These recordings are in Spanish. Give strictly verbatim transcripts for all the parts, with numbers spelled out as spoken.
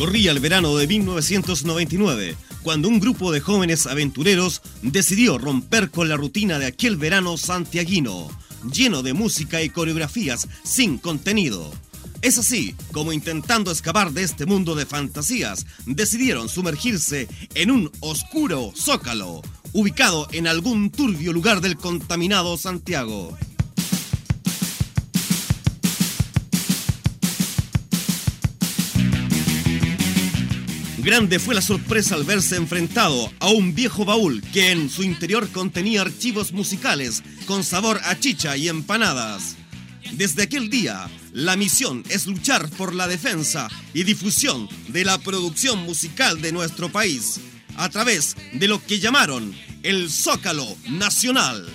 Corría el verano de mil novecientos noventa y nueve, cuando un grupo de jóvenes aventureros decidió romper con la rutina de aquel verano santiaguino, lleno de música y coreografías sin contenido. Es así como, intentando escapar de este mundo de fantasías, decidieron sumergirse en un oscuro zócalo, ubicado en algún turbio lugar del contaminado Santiago. Grande fue la sorpresa al verse enfrentado a un viejo baúl que en su interior contenía archivos musicales con sabor a chicha y empanadas. Desde aquel día, la misión es luchar por la defensa y difusión de la producción musical de nuestro país, a través de lo que llamaron el Zócalo Nacional.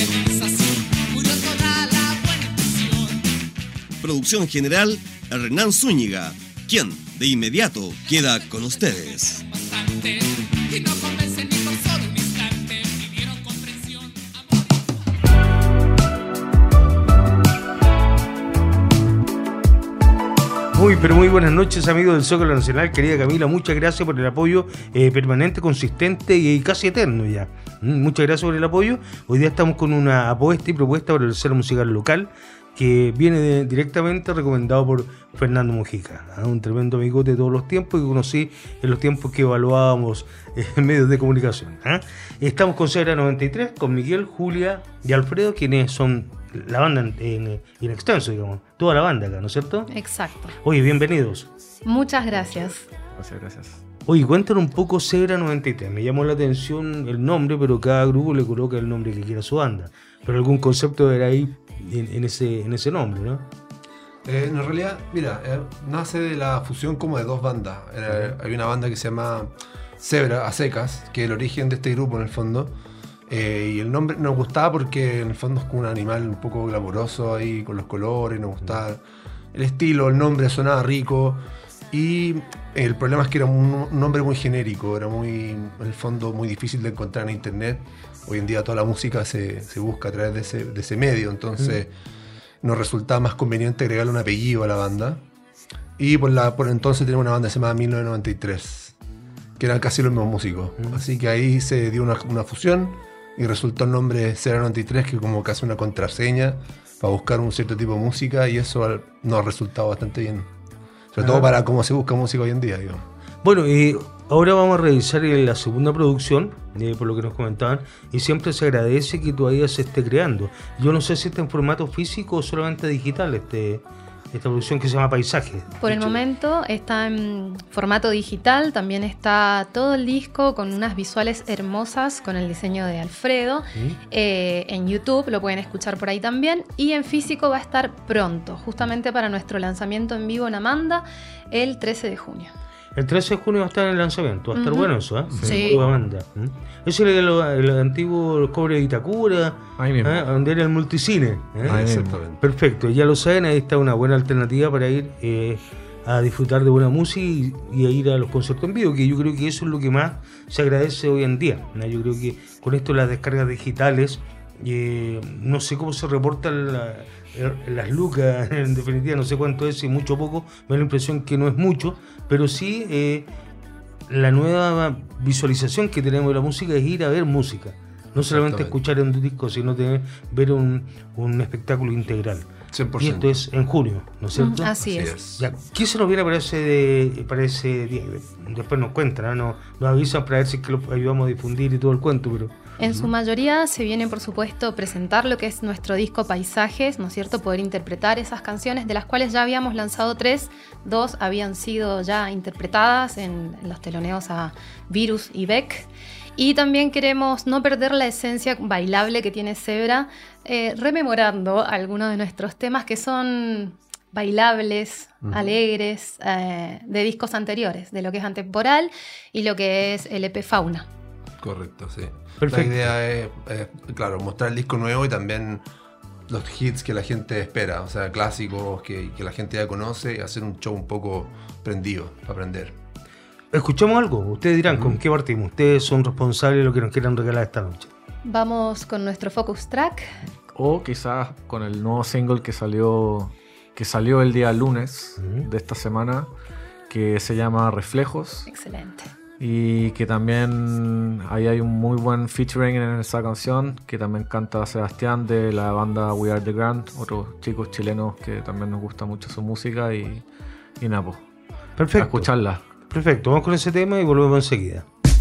Producción general, Hernán Zúñiga, quien de inmediato queda con ustedes. Muy, pero muy buenas noches, amigos del Zócalo Nacional. Querida Camila, muchas gracias por el apoyo eh, permanente, consistente y casi eterno ya. Mm, muchas gracias por el apoyo. Hoy día estamos con una apuesta y propuesta para el escena musical local que viene de, directamente recomendado por Fernando Mujica, ¿eh? Un tremendo amigote de todos los tiempos que conocí en los tiempos que evaluábamos eh, en medios de comunicación. ¿eh? Estamos con Zebra noventa y tres, con Miguel, Julia y Alfredo, quienes son la banda en, en, en extenso, digamos, toda la banda acá, ¿no es cierto? Exacto. Oye, bienvenidos. Muchas gracias. Muchas gracias. Oye, cuéntanos un poco Zebra noventa y tres. Me llamó la atención el nombre, pero cada grupo le coloca el nombre que quiera a su banda. Pero algún concepto era ahí en, en, ese, en ese nombre, ¿no? Eh, en realidad, mira, eh, nace de la fusión como de dos bandas. Era, hay una banda que se llama Zebra, a secas, que es el origen de este grupo en el fondo. Eh, y el nombre nos gustaba porque en el fondo es como un animal un poco glamuroso ahí con los colores, nos gustaba el estilo, el nombre sonaba rico. Y el problema es que era un, un nombre muy genérico, era muy, en el fondo muy difícil de encontrar en internet. Hoy en día toda la música se, se busca a través de ese, de ese medio, entonces mm. nos resultaba más conveniente agregarle un apellido a la banda. Y por, la, por entonces teníamos una banda que se llamaba mil novecientos noventa y tres, que eran casi los mismos músicos. Mm. Así que ahí se dio una, una fusión y resultó el nombre Zebra noventa y tres, que como casi una contraseña para buscar un cierto tipo de música, y eso nos ha resultado bastante bien. Sobre ah. todo para cómo se busca música hoy en día, digamos. Bueno, eh, ahora vamos a revisar la segunda producción, eh, por lo que nos comentaban, y siempre se agradece que todavía se esté creando. Yo no sé si está en formato físico o solamente digital, este, esta producción que se llama Paisaje. Por el momento está en formato digital, también está todo el disco con unas visuales hermosas con el diseño de Alfredo. ¿Mm? Eh, en YouTube lo pueden escuchar por ahí también, y en físico va a estar pronto, justamente para nuestro lanzamiento en vivo en Amanda el trece de junio. El trece de junio va a estar en el lanzamiento, va a estar uh-huh. bueno eso, ¿eh? Sí. Toda banda. ¿eh? Ese es el, el, el antiguo cobre de Itacura, ¿eh? Donde era el multicine. ¿eh? Ahí exactamente. Perfecto, ya lo saben, ahí está una buena alternativa para ir eh, a disfrutar de buena música y, y a ir a los conciertos en vivo, que yo creo que eso es lo que más se agradece hoy en día. ¿no? Yo creo que con esto las descargas digitales, eh, no sé cómo se reportan la, las lucas, en definitiva no sé cuánto es, si mucho o poco, me da la impresión que no es mucho, pero sí eh, la nueva visualización que tenemos de la música es ir a ver música, no solamente escuchar en un disco, sino tener, ver un, un espectáculo integral. cien por ciento. Y esto es en junio, ¿no es cierto? Mm, así, así es. es. Ya, ¿qué se nos viene para ese, para ese día? Después nos cuentan, ¿no? Nos avisan para ver si es que lo ayudamos a difundir y todo el cuento, pero... En su mayoría se viene, por supuesto, presentar lo que es nuestro disco Paisajes, ¿no es cierto? Poder interpretar esas canciones, de las cuales ya habíamos lanzado tres, dos habían sido ya interpretadas en, en los teloneos a Virus y Beck. Y también queremos no perder la esencia bailable que tiene Zebra, eh, rememorando algunos de nuestros temas que son bailables, uh-huh. alegres, eh, de discos anteriores, de lo que es Antemporal y lo que es el E P Fauna. Correcto, sí. Perfecto. La idea es, es, claro, mostrar el disco nuevo y también los hits que la gente espera, o sea, clásicos que, que la gente ya conoce, y hacer un show un poco prendido, para aprender. ¿Escuchamos algo? Ustedes dirán, mm. ¿con qué partimos? Ustedes son responsables de lo que nos quieran regalar esta noche. Vamos con nuestro focus track. O quizás con el nuevo single que salió, que salió el día lunes mm. de esta semana, que se llama Reflejos. Excelente. Y que también ahí hay un muy buen featuring en esa canción, que también canta Sebastián de la banda We Are The Grand, otros chicos chilenos que también nos gusta mucho su música y, y nada, pues, Perfecto. a escucharla. Perfecto, vamos con ese tema y volvemos enseguida.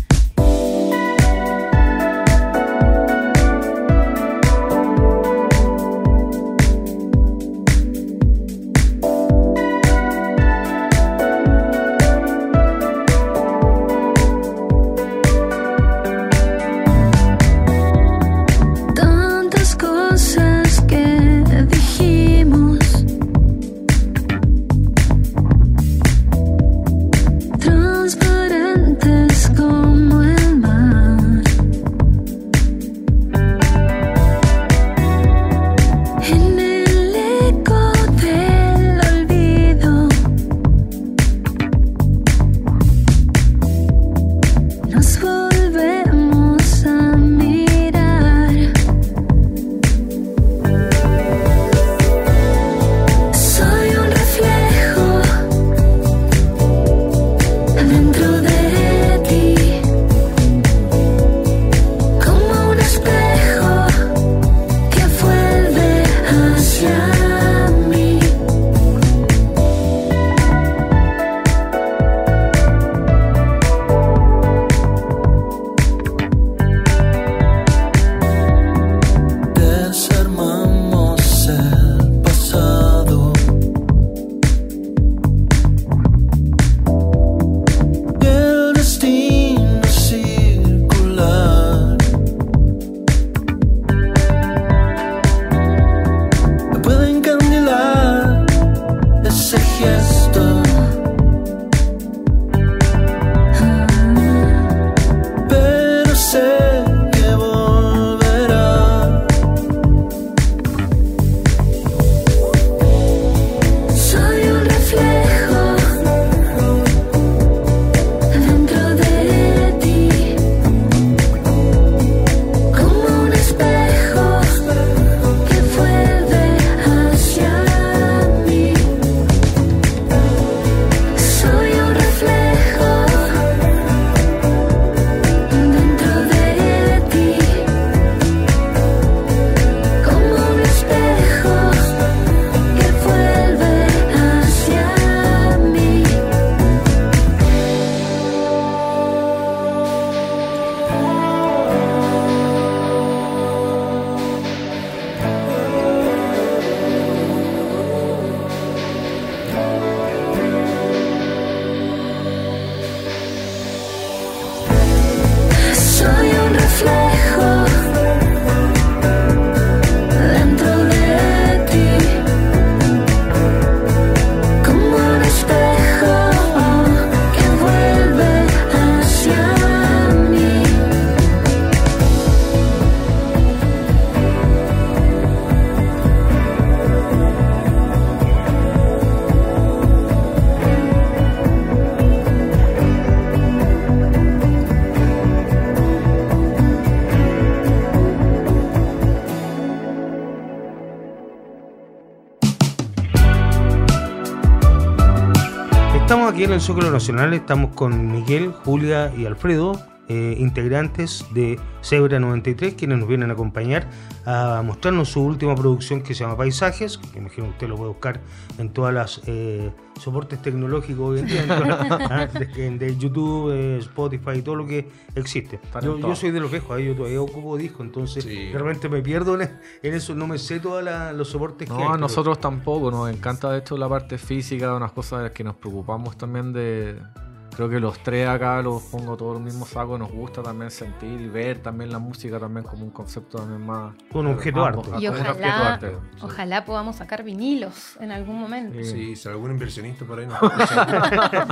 Estamos aquí en el Zócalo Nacional, estamos con Miguel, Julia y Alfredo, eh, integrantes de Zebra noventa y tres, quienes nos vienen a acompañar a mostrarnos su última producción que se llama Paisajes, que imagino que usted lo puede buscar en todas las eh, soportes tecnológicos hoy en día, ¿ah? de, de YouTube, eh, Spotify, todo lo que existe. Yo, yo soy de los viejos, yo todavía ocupo disco, entonces sí. De repente me pierdo en, en eso, no me sé todos los soportes no, que hay. No, a pero... nosotros tampoco, nos encanta de hecho la parte física, unas cosas de las que nos preocupamos también de... Creo que los tres acá los pongo todos en el mismo saco, nos gusta también sentir y ver también la música también como un concepto también más... Un objeto arte. Y un ojalá, objeto arte, sí. Ojalá podamos sacar vinilos en algún momento. Sí, sí, si algún inversionista por ahí nos escucha.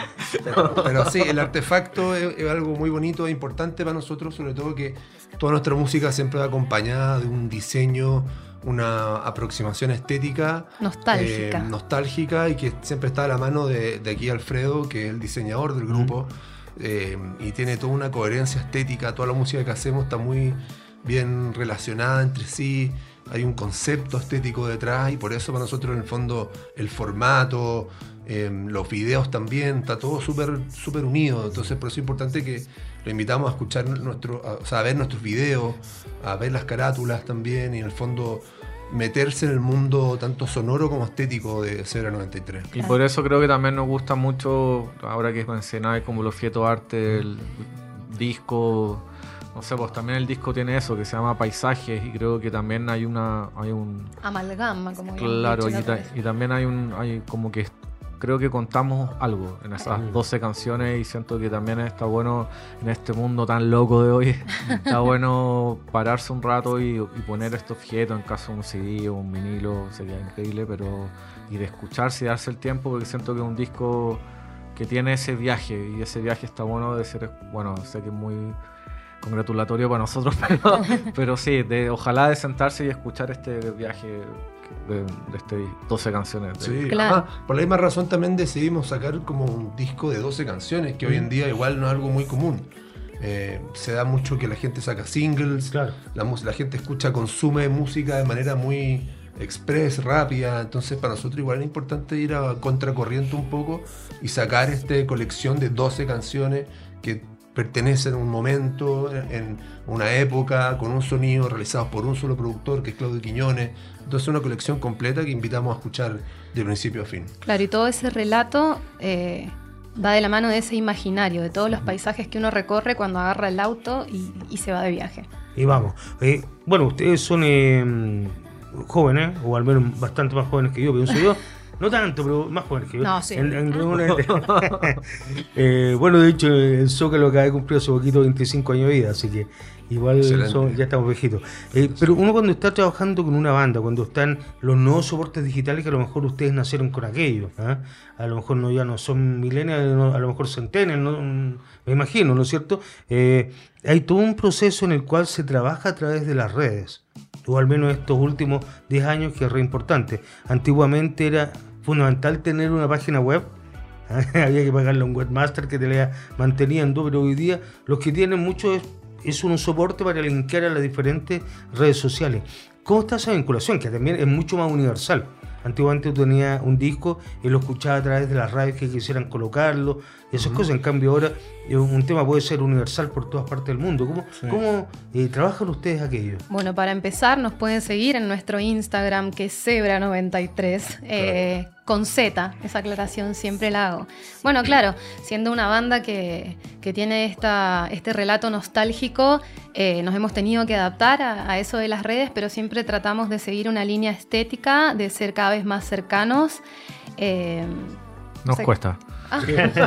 pero, pero sí, el artefacto es, es algo muy bonito e importante para nosotros, sobre todo que toda nuestra música siempre va acompañada de un diseño, una aproximación estética nostálgica. Eh, nostálgica y que siempre está a la mano de, de aquí Alfredo, que es el diseñador del grupo, mm. eh, y tiene toda una coherencia estética, toda la música que hacemos está muy bien relacionada entre sí, hay un concepto estético detrás y por eso para nosotros en el fondo el formato, eh, los videos también, está todo súper súper unido. Entonces por eso es importante que lo invitamos a escuchar nuestro, a, o sea, a ver nuestros videos, a ver las carátulas también, y en el fondo meterse en el mundo tanto sonoro como estético de Zebra noventa y tres. Y por eso creo que también nos gusta mucho, ahora que mencionáis como los Fieto Arte, el disco, no sé, pues también el disco tiene eso que se llama Paisajes, y creo que también hay una hay un amalgama, como claro, dicho y, ta, y también hay un hay como que creo que contamos algo en esas doce canciones, y siento que también está bueno en este mundo tan loco de hoy, está bueno pararse un rato y, y poner este objeto, en caso de un C D o un vinilo, sería increíble, pero y de escucharse y darse el tiempo, porque siento que es un disco que tiene ese viaje, y ese viaje está bueno de ser, bueno, sé que es muy congratulatorio para nosotros, pero, pero sí, de, ojalá de sentarse y escuchar este viaje de, de este doce canciones. De... Sí, claro. ah, por la misma razón también decidimos sacar como un disco de doce canciones, que mm. hoy en día igual no es algo muy común. Eh, se da mucho que la gente saca singles, claro. la, la gente escucha, consume música de manera muy express, rápida, entonces para nosotros igual es importante ir a contracorriente un poco y sacar esta colección de doce canciones que pertenecen a un momento, en una época, con un sonido realizados por un solo productor, que es Claudio Quiñones. Entonces es una colección completa que invitamos a escuchar de principio a fin. Claro, y todo ese relato eh, va de la mano de ese imaginario, de todos los paisajes que uno recorre cuando agarra el auto y, y se va de viaje. Y vamos, eh, bueno, ustedes son eh, jóvenes, o al menos bastante más jóvenes que yo, pienso yo. No tanto, pero más jóvenes que yo. No, sí. En, en, en, eh, bueno, de hecho, el Zócalo acaba de cumplir hace poquito veinticinco años de vida, así que igual son, ya estamos viejitos. Eh, pero uno cuando está trabajando con una banda, cuando están los nuevos soportes digitales, que a lo mejor ustedes nacieron con aquello, ¿eh? A lo mejor no ya no son millennials, no, a lo mejor centennials, no, me imagino, ¿no es cierto? Eh, hay todo un proceso en el cual se trabaja a través de las redes, o al menos estos últimos diez años, que es re importante. Antiguamente era fundamental tener una página web, había que pagarle a un webmaster que te la iba manteniendo, pero hoy día los que tienen mucho es, es un soporte para linkear a las diferentes redes sociales. ¿Cómo está esa vinculación? Que también es mucho más universal. Antiguamente tú tenías un disco y lo escuchabas a través de las radios que quisieran colocarlo, y esas uh-huh. cosas. En cambio ahora un tema puede ser universal por todas partes del mundo. ¿Cómo, sí. ¿cómo eh, trabajan ustedes aquello? Bueno, para empezar nos pueden seguir en nuestro Instagram, que es Zebra noventa y tres, claro. eh, con Z, esa aclaración siempre la hago. Bueno, claro, siendo una banda que, que tiene esta, este relato nostálgico, eh, nos hemos tenido que adaptar a, a eso de las redes, pero siempre tratamos de seguir una línea estética, de ser cada vez más cercanos. Eh, Nos se... cuesta. Ah.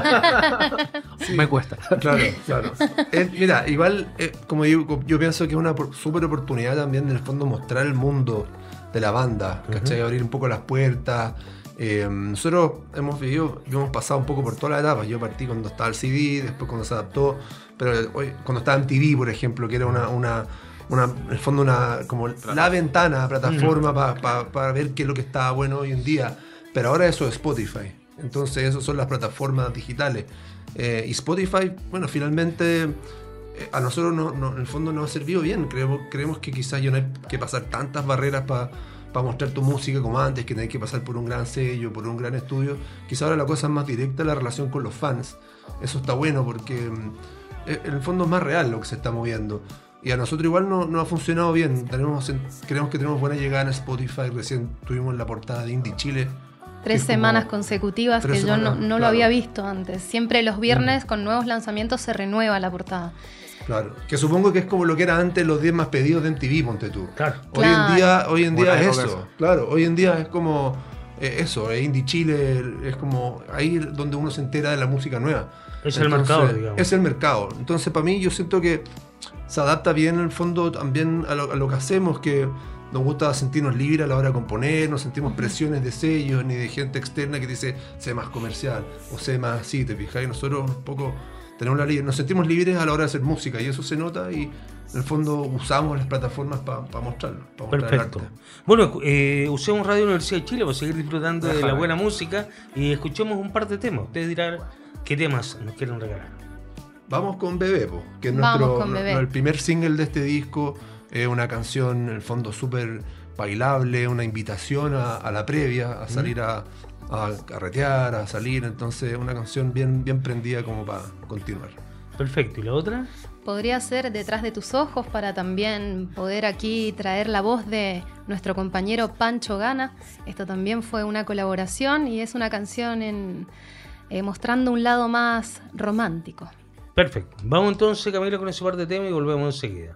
Sí. Me cuesta. Claro, claro. Eh, mira, igual, eh, como digo, yo pienso que es una súper oportunidad también, en el fondo, mostrar el mundo de la banda, ¿cachai? Uh-huh. Abrir un poco las puertas. Eh, nosotros hemos vivido, hemos pasado un poco por todas las etapas. Yo partí cuando estaba el C D, después cuando se adaptó, pero hoy, cuando estaba en T V, por ejemplo, que era una... una Una, en el fondo una como la ventana, plataforma uh-huh. para pa, pa ver qué es lo que está bueno hoy en día, pero ahora eso es Spotify, entonces eso son las plataformas digitales, eh, y Spotify, bueno, finalmente eh, a nosotros no, no, en el fondo nos ha servido bien. Creemos, creemos que quizás ya no hay que pasar tantas barreras para pa mostrar tu música como antes, que tenés que pasar por un gran sello, por un gran estudio. Quizás ahora la cosa es más directa, la relación con los fans. Eso está bueno porque eh, en el fondo es más real lo que se está moviendo. Y a nosotros igual no, no ha funcionado bien. Tenemos, creemos que tenemos buena llegada en Spotify. Recién tuvimos la portada de Indie Chile. Tres semanas consecutivas tres que semanas, yo no, no claro. lo había visto antes. Siempre los viernes mm. con nuevos lanzamientos se renueva la portada. Claro, que supongo que es como lo que era antes los diez más pedidos de M T V, ponte tú. Claro. Hoy claro. en día, hoy en día bueno, es eso. eso. Claro, hoy en día es como eh, eso, eh, Indie Chile es como ahí donde uno se entera de la música nueva. Es Entonces, el mercado, digamos. Es el mercado. Entonces, para mí, yo siento que se adapta bien en el fondo también a lo, a lo que hacemos, que nos gusta sentirnos libres a la hora de componer, no sentimos presiones de sellos ni de gente externa que dice sé más comercial o sé más así, ¿te fijas? Y nosotros un poco tenemos la libre, nos sentimos libres a la hora de hacer música y eso se nota, y en el fondo usamos las plataformas para pa mostrarlo. Pa mostrar perfecto. el arte. Bueno, eh, usemos Radio Universidad de Chile para seguir disfrutando Ajá. de la buena música y escuchemos un par de temas. Ustedes dirán qué temas nos quieren regalar. Vamos con Bebé, po, que es Vamos nuestro, con Bebé. no, el primer single de este disco. Es una canción en el fondo súper bailable, una invitación a, a la previa, a salir a, a carretear, a salir, entonces una canción bien, bien prendida como para continuar. Perfecto, ¿y la otra? Podría ser Detrás de tus ojos, para también poder aquí traer la voz de nuestro compañero Pancho Gana. Esto también fue una colaboración y es una canción en, eh, mostrando un lado más romántico. Perfecto. Vamos entonces, Camila, con ese par de temas y volvemos enseguida.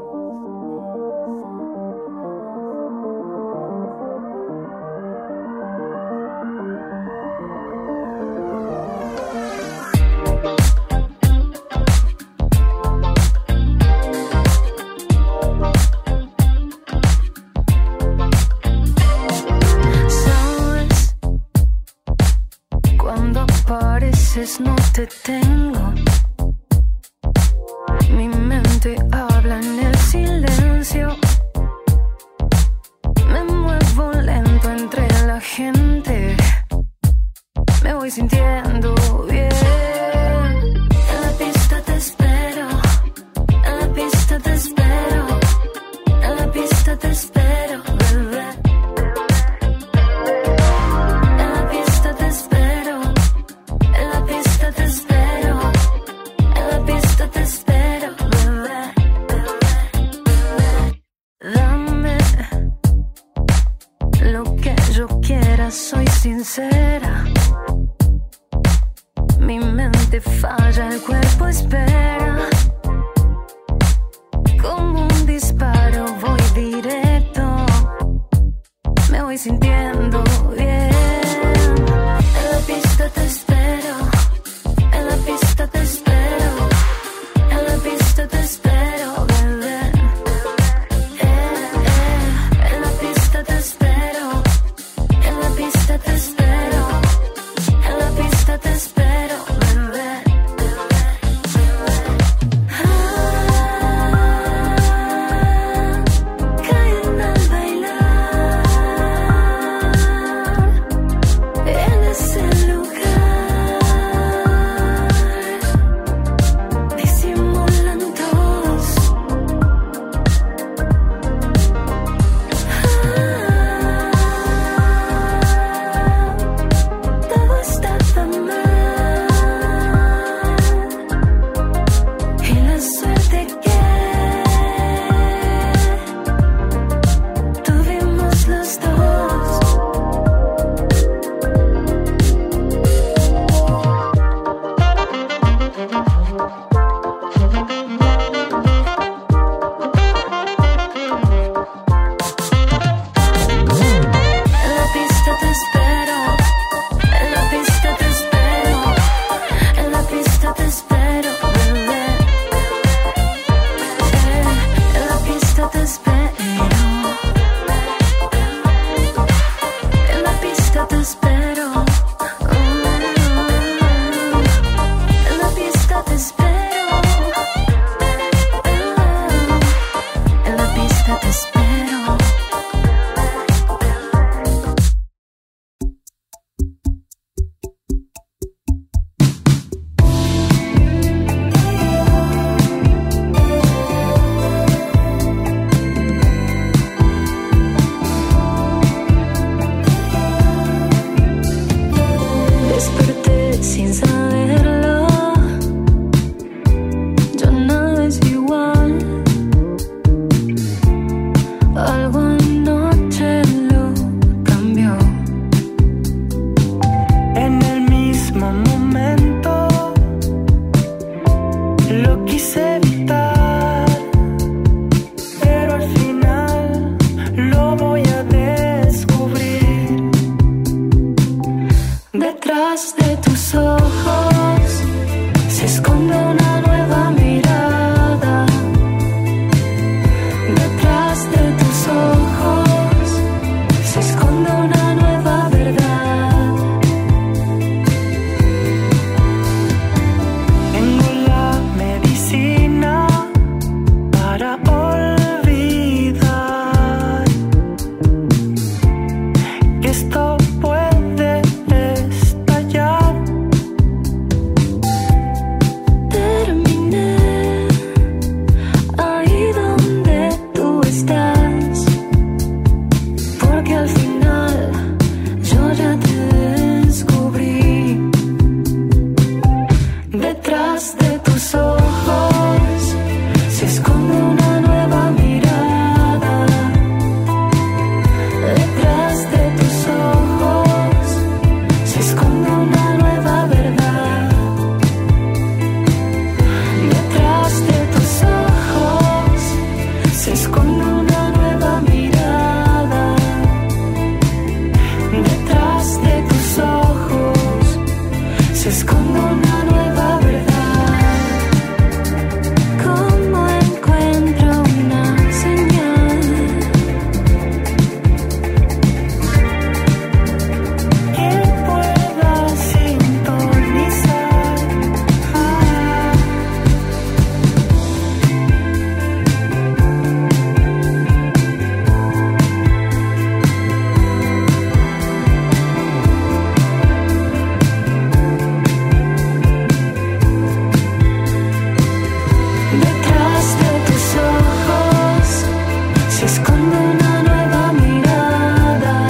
No te tengo, mi mente habla en el silencio, me muevo lento entre la gente, me voy sintiendo bien. En la pista te espero, en la pista te espero, en la pista te espero, bebé. En la pista te espero, en la pista te espero, en la pista te espero, bebé, bebé. Dame lo que yo quiera, soy sincera. Mi mente falla, el cuerpo espera. Como un disparo voy directo, me voy sintiendo bien. En la pista te espero, en la pista te espero, en la pista te espero, bebé. Eh, eh, en la pista te espero, en la pista te espero, en la pista te espero, bebé. tus ojos se esconde una nueva mirada. Detrás de tus ojos se esconde una nueva verdad. Detrás de tus ojos se esconde una nueva mirada. Detrás de tus ojos se esconde una nueva verdad. ¿Cómo encuentro una señal que pueda sintonizar? Ah. Detrás de tus ojos se esconde una nueva mirada.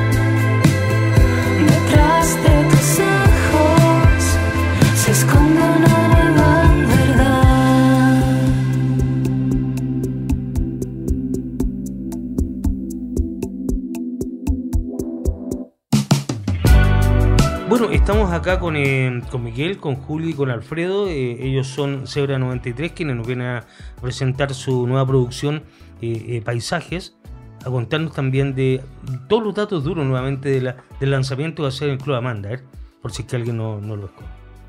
Detrás de tus ojos se esconde una nueva verdad. Bueno, estamos acá con, eh, con Miguel, con Juli y con Alfredo. Eh, ellos son Zebra noventa y tres, quienes nos vienen a presentar su nueva producción, eh, eh, Paisajes, a contarnos también de todos los datos duros nuevamente de la, del lanzamiento que va a ser en el Club Amanda, ¿eh? Por si es que alguien no, no lo escucha.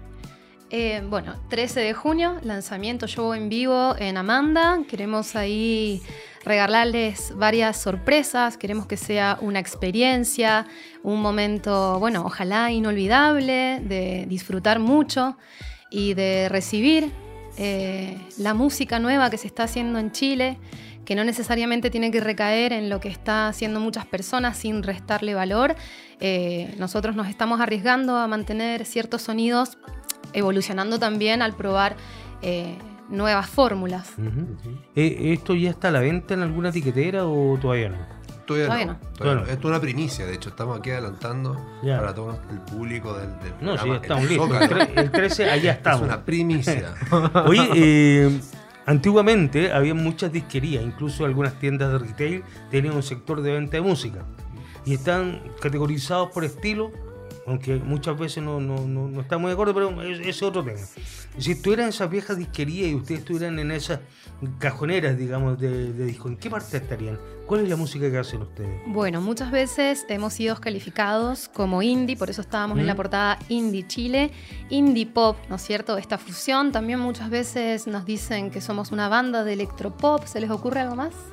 Eh, bueno, trece de junio, lanzamiento show en vivo en Amanda. Queremos ahí regalarles varias sorpresas. Queremos que sea una experiencia, un momento, bueno, ojalá inolvidable, de disfrutar mucho y de recibir eh, la música nueva que se está haciendo en Chile, que no necesariamente tiene que recaer en lo que está haciendo muchas personas sin restarle valor. Eh, nosotros nos estamos arriesgando a mantener ciertos sonidos, evolucionando también al probar eh, nuevas fórmulas. Uh-huh. Eh, ¿Esto ya está a la venta en alguna etiquetera o todavía no? Todavía, Todavía no. no. Todavía Todavía no. no. Esto es una primicia, de hecho, estamos aquí adelantando Ya. para todo el público del, del No, sí, programa. ya estamos El listos. El, Zócalo. tre- el trece, allá Es estamos. una primicia. Oye, eh, antiguamente había muchas disquerías, incluso algunas tiendas de retail tenían un sector de venta de música y están categorizados por estilo, aunque muchas veces no, no, no, no estamos de acuerdo, pero ese es otro tema. Si estuvieran en esas viejas disquerías y ustedes estuvieran en esas cajoneras, digamos, de, de disco, ¿en qué parte estarían? ¿Cuál es la música que hacen ustedes? Bueno, muchas veces hemos sido calificados como indie, por eso estábamos ¿Mm? en la portada Indie Chile, indie pop, ¿no es cierto? Esta fusión, también muchas veces nos dicen que somos una banda de electropop. ¿Se les ocurre algo más?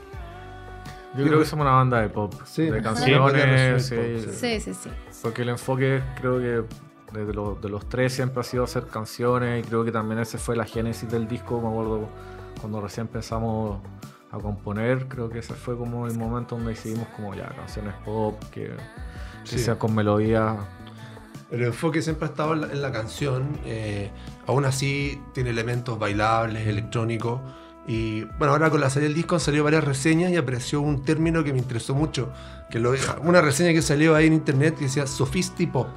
Yo creo que somos una banda de pop, Sí, de sí, canciones, sí, sí, pop, Sí, sí, sí. porque el enfoque creo que desde los, de los tres siempre ha sido hacer canciones y creo que también ese fue la génesis del disco. Me acuerdo cuando recién empezamos a componer, creo que ese fue como el momento donde decidimos como ya canciones pop, que, que Sí. sea con melodías. El enfoque siempre ha estado en la, en la canción, eh, aún así tiene elementos bailables, electrónicos. Y bueno, ahora con la salida del disco han salido varias reseñas y apareció un término que me interesó mucho. Que lo, una reseña que salió ahí en internet que decía Sophistipop.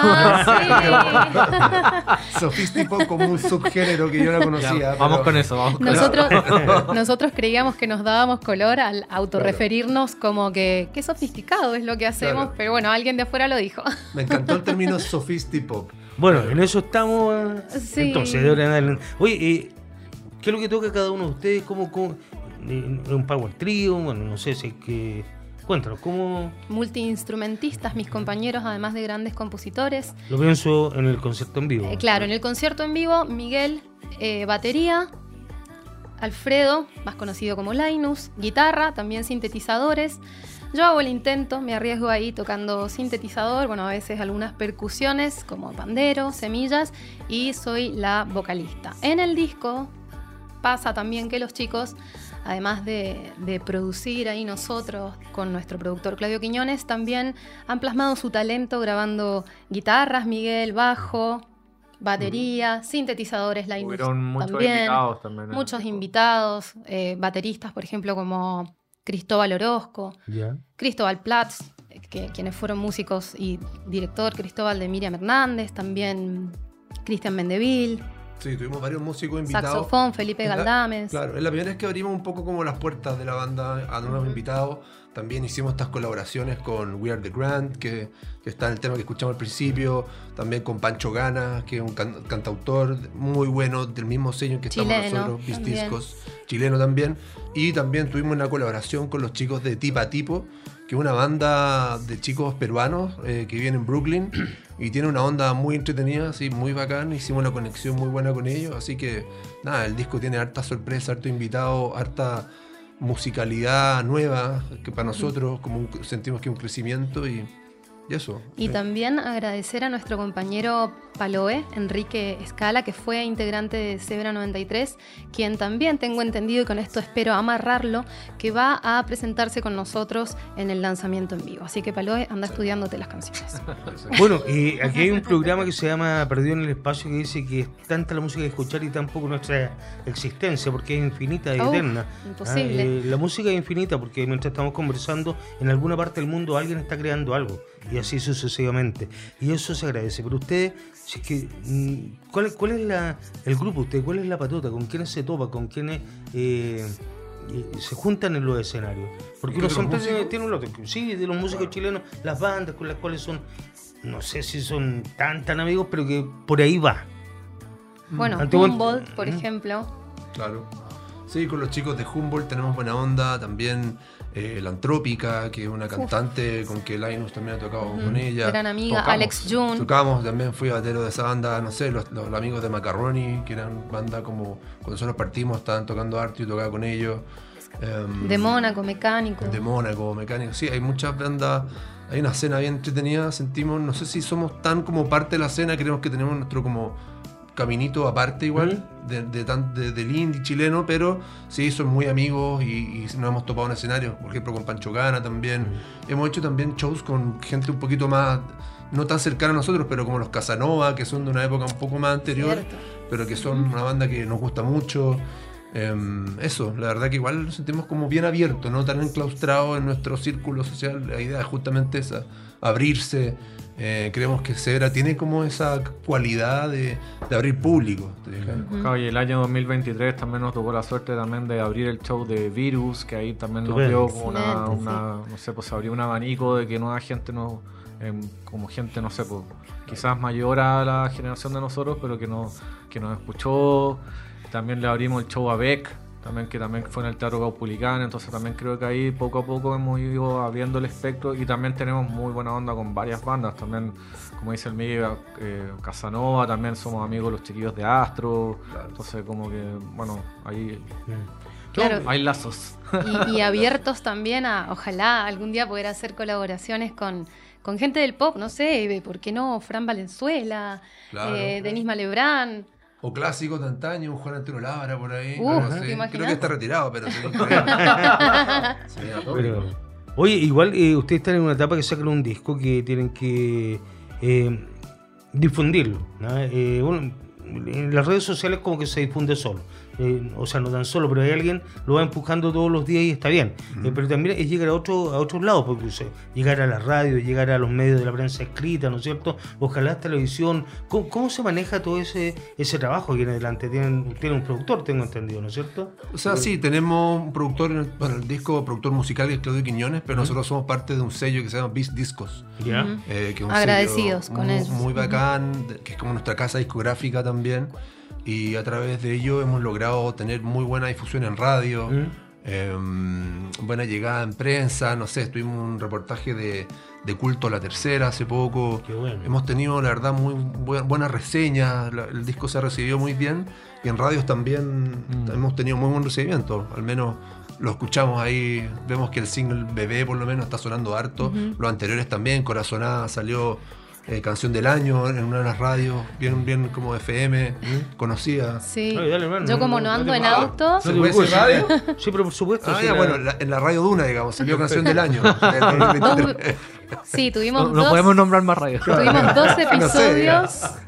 Ah, Sophistipop como un subgénero que yo no conocía. Vamos pero- con eso, vamos sí. con eso. Nosotros, nosotros creíamos que nos dábamos color al autorreferirnos como que qué sofisticado es lo que hacemos, Claro. pero bueno, alguien de afuera lo dijo. Me encantó el término Sophistipop. Bueno, en eso estamos. eh, Sí. Entonces, de ahora en adelante. Oye, eh, ¿qué es lo que toca cada uno de ustedes? ¿Cómo, cómo eh, un power trio? Bueno, no sé si es que. Cuéntanos, ¿cómo Multiinstrumentistas, mis compañeros, además de grandes compositores. lo pienso en el concierto en vivo? Eh, claro, en el concierto en vivo, Miguel, eh, batería, Alfredo, más conocido como Linus, guitarra, también sintetizadores. Yo hago el intento, me arriesgo ahí tocando sintetizador, bueno, a veces algunas percusiones como pandero, semillas, y soy la vocalista. En el disco pasa también que los chicos, además de, de producir ahí nosotros con nuestro productor Claudio Quiñones, también han plasmado su talento grabando guitarras, Miguel, bajo, batería, sintetizadores, Linus Hubieron muchos también, invitados también. en el muchos disco. invitados, eh, bateristas, por ejemplo, como Cristóbal Orozco, Ya. Cristóbal Platz, que, quienes fueron músicos y director Cristóbal de Miriam Hernández, también Cristian Mendeville, Sí, tuvimos varios músicos invitados. Saxofón, Felipe Es la- Galdames. Claro, es la primera vez que abrimos un poco como las puertas de la banda a nuevos invitados. También hicimos estas colaboraciones con We Are The Grand, que, que está en el tema que escuchamos al principio. También con Pancho Gana, que es un can- cantautor muy bueno, del mismo sello en que estamos Chileno, nosotros, Beast también. Discos, chileno también. Y también tuvimos una colaboración con los chicos de Tipa Tipo, que es una banda de chicos peruanos eh, que viven en Brooklyn y tiene una onda muy entretenida, así, muy bacán. Hicimos una conexión muy buena con ellos, así que nada, el disco tiene harta sorpresa, harto invitado, harta musicalidad nueva, que para nosotros como un- sentimos que es un crecimiento y, y eso. Y Eh, también agradecer a nuestro compañero Paloe, Enrique Escala, que fue integrante de Zebra noventa y tres, quien también tengo entendido, y con esto espero amarrarlo, que va a presentarse con nosotros en el lanzamiento en vivo. Así que Paloe, anda estudiándote las canciones. Bueno, y aquí hay un programa que se llama Perdido en el Espacio, que dice que es tanta la música que escuchar y tan poco nuestra existencia, porque es infinita y Uf, eterna. imposible. Ah, eh, la música es infinita porque mientras estamos conversando, en alguna parte del mundo alguien está creando algo, y así sucesivamente. Y eso se agradece. Pero ustedes, si es que, mm, ¿cuál, cuál es la, el grupo usted? ¿Cuál es la patota? ¿Con quiénes se topa? ¿Con quiénes eh, eh, se juntan en los escenarios? Porque ¿De uno los siempre tiene, músicos? tiene un lote. Sí, de los músicos chilenos, las bandas con las cuales son, no sé si son tan tan amigos, pero que por ahí va. Bueno, Antiguo- Humboldt, por Mm. ejemplo. Claro. Sí, con los chicos de Humboldt tenemos buena onda. También eh, la Antrópica, que es una cantante con que Linus también ha tocado con ella. Gran amiga, Tocamos. Alex June. Tocamos, también fui batero de esa banda, no sé, los, los amigos de Macaroni, que eran banda como cuando nosotros partimos, estaban tocando arte y tocaba con ellos. Em, De Mónaco, Mecánico. de Mónaco, Mecánico. Sí, hay muchas bandas, hay una escena bien entretenida, sentimos, no sé si somos tan como parte de la escena, creemos que tenemos nuestro como caminito aparte igual, de, de tan- de- del indie chileno, pero sí, son muy amigos y, y nos hemos topado en escenarios, por ejemplo con Pancho Gana también. Hemos hecho también shows con gente un poquito más, no tan cercana a nosotros, pero como los Casanova, que son de una época un poco más anterior, Cierto. pero que son una banda que nos gusta mucho. Em, eso, la verdad que igual nos sentimos como bien abiertos, no tan enclaustrados en nuestro círculo social. La idea es justamente esa, abrirse. Eh, creemos que Zebra tiene como esa cualidad de, de abrir público. ¿te fijas? Claro, y el año dos mil veintitrés también nos tocó la suerte también de abrir el show de Virus, que ahí también nos Estupendo. dio como una, Excelente, una- no sé, pues abrió un abanico de que nueva gente nos, em, como gente, no sé, pues quizás mayor a la generación de nosotros, pero que nos, que nos escuchó. También le abrimos el show a Beck, también que también fue en el Teatro Caupolicán, entonces también creo que ahí poco a poco hemos ido abriendo el espectro y también tenemos muy buena onda con varias bandas, también como dice el Miguel, eh, Casanova, también somos amigos de los chiquillos de Astro, entonces como que, bueno, ahí Claro. hay lazos. Y, y abiertos también a, ojalá, algún día poder hacer colaboraciones con, con gente del pop, no sé, ¿por qué no? Fran Valenzuela, Claro. eh, Denis Malebrán. O clásicos de antaño, un Juan Antonio Labra por ahí. Uh, algo ¿te así. imaginas? Creo que está retirado, pero sería increíble. Sería atómico. Pero, oye, igual eh, ustedes están en una etapa que sacan un disco que tienen que eh, difundirlo, ¿no? Eh, bueno, en las redes sociales como que se difunde solo. Eh, o sea, no tan solo, pero hay alguien lo va empujando todos los días y está bien. Eh, pero también es llegar a, otro, a otros lados, porque o sea, llegar a la radio, llegar a los medios de la prensa escrita, ¿no es cierto? Ojalá televisión. ¿Cómo, cómo se maneja todo ese ese trabajo aquí en adelante? Tienen, tienen un productor, tengo entendido, ¿no es cierto? O sea, sí, tenemos un productor, en el, bueno, el disco productor musical que es Claudio Quiñones, pero nosotros somos parte de un sello que se llama Beast Discos. ¿Ya? Ujú. eh, que es un Agradecidos sello con muy, ellos. muy bacán, de- que es como nuestra casa discográfica también. Y a través de ello hemos logrado tener muy buena difusión en radio, Mm. eh, buena llegada en prensa, no sé, tuvimos un reportaje de, de Culto a la Tercera hace poco. Qué bueno. Hemos tenido, la verdad, muy bu- buenas reseñas, la- el disco se ha recibido muy bien y en radios también Mm. hemos tenido muy buen recibimiento, al menos lo escuchamos ahí, vemos que el single Bebé por lo menos está sonando harto, los anteriores también, Corazonada salió eh, canción del año en una de las radios, bien, bien como F M, conocida. Sí. Ay, dale, hermano, Yo no, como no, no no ando te en preocupes. auto, ¿Se puede decir radio? Sí, pero por supuesto. Ah, sí, ya, la- bueno, la- en la radio Duna, digamos, salió canción del año. del dos mil veintitrés. sí, tuvimos No, no dos, podemos nombrar más radios. tuvimos dos No sé, episodios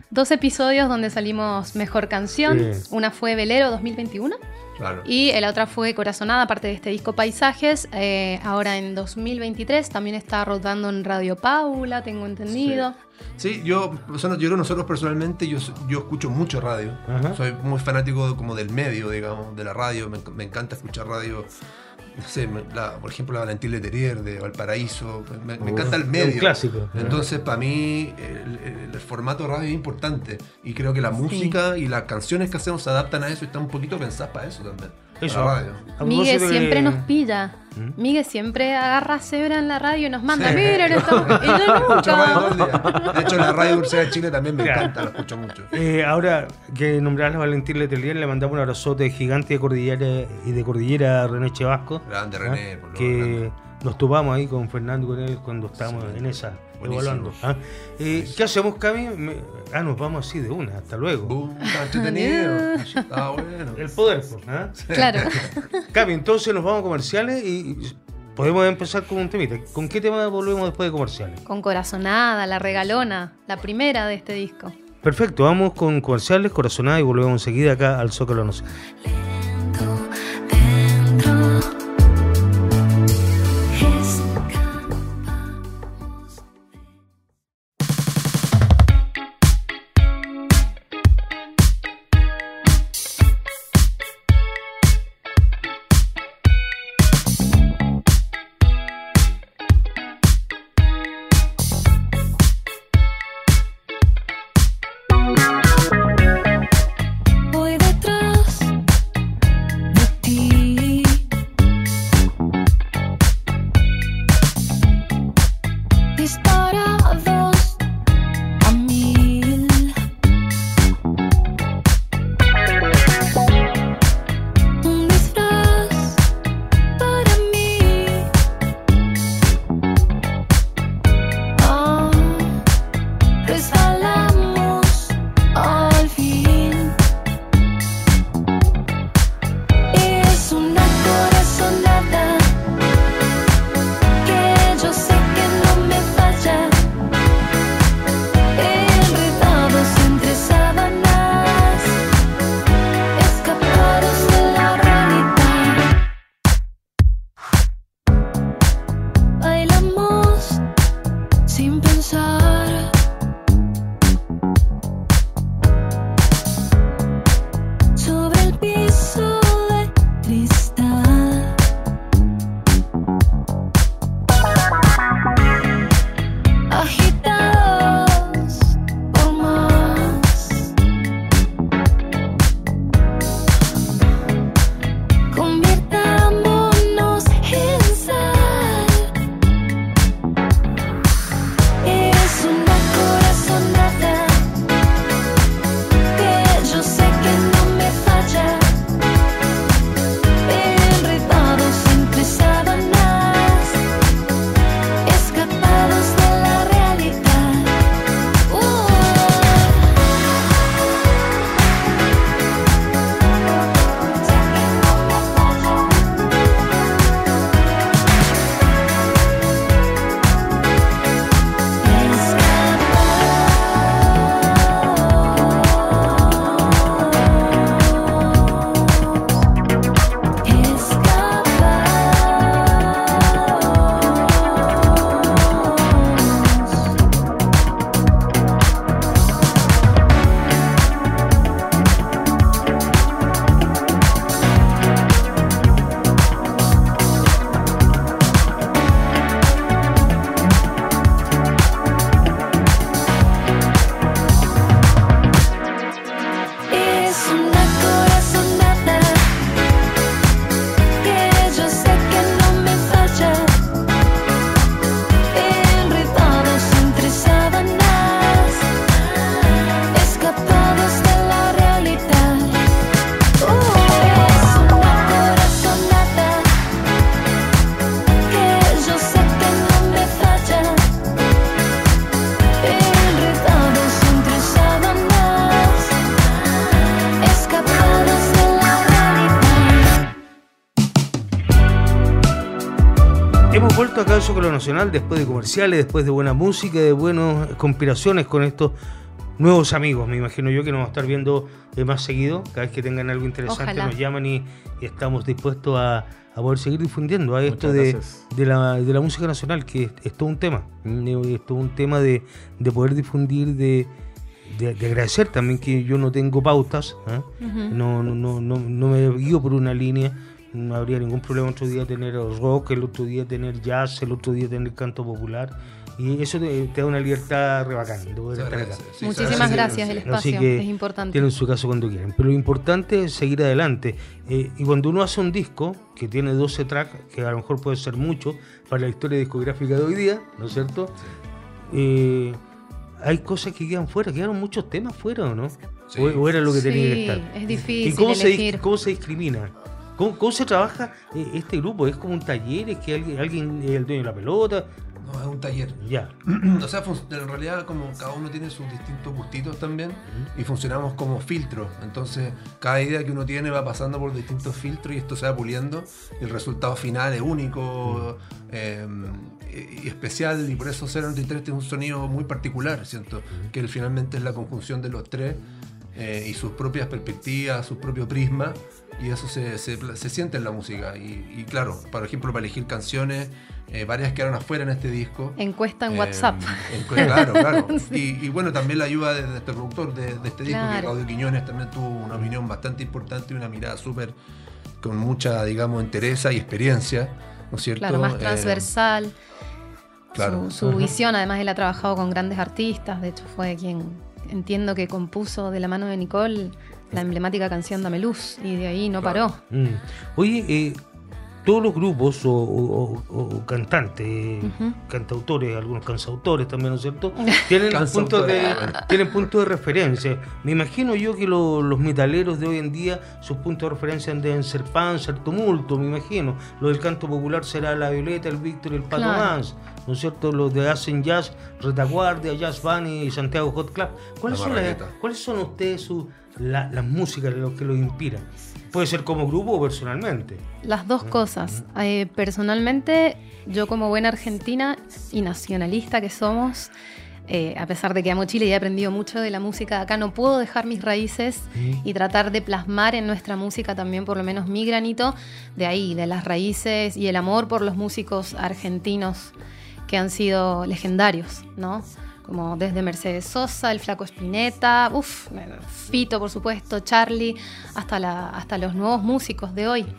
dos episodios donde salimos mejor canción. Sí. Una fue Velero dos mil veintiuno. Claro. Y la otra fue Corazonada, parte de este disco Paisajes. Eh, ahora en dos mil veintitrés también está rodando en Radio Paula, tengo entendido. Sí, sí yo, yo creo que nosotros personalmente, yo, yo escucho mucho radio. Ajá. Soy muy fanático como del medio, digamos, de la radio. Me, me encanta escuchar radio. No sé, me- la- por ejemplo, la Valentín Letelier de Valparaíso. Me, me Uf, encanta el es medio. un clásico. Entonces, para mí, el, el- el formato radio es importante. Y creo que la música y las canciones que hacemos se adaptan a eso y están un poquito pensadas para eso también. Eso. Para la radio. A Migue propósito siempre de- nos pilla. ¿Mm? Migue siempre agarra cebra en la radio y nos manda. Sí. Miren, estamos... Y yo Escucho radio todo el nunca. día. De hecho, la radio Universidad de Chile también me Claro. encanta, la escucho mucho. Eh, ahora que nombrás a Valentín Letelier, le mandamos un abrazote gigante de Cordillera y de Cordillera a René Chevasco. Grande ¿ah? René, por lo Que grande. nos topamos ahí con Fernando y con él cuando estábamos Sí. en esa, Buenísimo. evaluando. ¿ah? Eh, ¿Qué hacemos, Cami? Me- Ah, nos vamos así de una, hasta luego. Boom, está entretenido. Está bueno. El poder, pues, ¿ah? Claro. Cami, entonces nos vamos a comerciales y y podemos empezar con un temita. ¿Con qué tema volvemos después de comerciales? Con Corazonada, la regalona, la primera de este disco. Perfecto, vamos con comerciales, corazonada y volvemos enseguida acá al Zócalo Nacional. Lento dentro escapamos. Voy detrás de ti. Disparados a mil. Un disfraz para mí. Ah, resbalamos al fin. Es una corazonada que yo sé que no me falla. Enredados entre sábanas, escapados de la realidad. Bailamos sin pensar. Sobre el piso de cristal. Agitados por más. Convirtámonos en sal. Es una corazonada que yo sé que no me falla. Enredados entre sábanas, escapados de la realidad. Uh. Escapamos. Es una corazonada que yo sé que no me falla. Enredados entre sábanas, escapados de la realidad. Uh, es una corazonada que yo sé que no me falla. Enredados entre sábanas, escapados de la realidad. Hemos vuelto acá al Zócalo Nacional después de comerciales, después de buena música, de buenas conspiraciones con estos nuevos amigos, me imagino yo, que nos vamos a estar viendo eh, más seguido. Cada vez que tengan algo interesante Ojalá. nos llaman y, y estamos dispuestos a, a poder seguir difundiendo a esto Muchas de, gracias. de, la, de la música nacional, que es, es todo un tema. mm, Es todo un tema de, de poder difundir, de, de, de agradecer también que yo no tengo pautas, ¿eh? Ujú. no, no, no, no, no me guío por una línea. No habría ningún problema otro día tener rock, el otro día tener jazz, el otro día tener canto popular. Y eso te, te da una libertad re bacán de poder Se estar acá. agradece, sí, se Muchísimas agradece, gracias, sí. el Así espacio que es importante. tienen su caso cuando quieran. Pero lo importante es seguir adelante. Eh, y cuando uno hace un disco que tiene doce tracks, que a lo mejor puede ser mucho para la historia discográfica de hoy día, ¿no es cierto? Eh, hay cosas que quedan fuera, quedaron muchos temas fuera, ¿o no? Sí. O, o era lo que tenía que Sí, estar. es ¿Y difícil cómo se, dis- elegir. cómo se discrimina? ¿Cómo, cómo se trabaja eh, este grupo? ¿Es como un taller? ¿Es que alguien, alguien es el dueño de la pelota? No, es un taller. Ya. O sea, fun- en realidad como cada uno tiene sus distintos gustitos también y funcionamos como filtros. Entonces, cada idea que uno tiene va pasando por distintos filtros y esto se va puliendo y el resultado final es único eh, y especial, y por eso cero noventa y tres tiene un sonido muy particular, siento, que él finalmente es la conjunción de los tres eh, y sus propias perspectivas, su propio prisma, y eso se, se, se siente en la música. Y, y claro, por ejemplo, para elegir canciones, eh, varias quedaron afuera en este disco. Encuesta en Eh, WhatsApp. en- claro, claro. Y, y bueno, también la ayuda de, de este productor de, de este disco, que Claro. Claudio Quiñones también tuvo una opinión bastante importante y una mirada súper, con mucha, digamos, entereza y experiencia, ¿no es cierto? Claro, más Eh, transversal. claro. Su, su Ajá. visión, además él ha trabajado con grandes artistas, de hecho fue quien entiendo que compuso de la mano de Nicole la emblemática canción Dame Luz, y de ahí no paró. Mm. Oye, eh, todos los grupos o, o- o- o cantantes, eh, Ujú. cantautores, algunos cansautores también, ¿no es cierto? Tienen Cansautores, puntos de, bueno. tienen puntos de referencia. Me imagino yo que lo- los metaleros de hoy en día, sus puntos de referencia deben ser Panzer, Tumulto, me imagino. Lo del canto popular será La Violeta, el Víctor y el Pato Claro. Mans, ¿no es cierto? Los de Hacen Jazz, Retaguardia, Jazz Bunny y Santiago Hot Club. ¿Cuáles La son, las- Marraqueta. ¿cuáles son ustedes su, la- las músicas los que los inspiran? Puede ser como grupo o personalmente. Las dos cosas. Eh, personalmente, yo como buena argentina y nacionalista que somos, eh, a pesar de que amo Chile y he aprendido mucho de la música de acá, no puedo dejar mis raíces y tratar de plasmar en nuestra música también por lo menos mi granito de ahí, de las raíces y el amor por los músicos argentinos que han sido legendarios, ¿no? Como desde Mercedes Sosa, el Flaco Spinetta, uff, Fito, por supuesto, Charlie, hasta, la, hasta los nuevos músicos de hoy.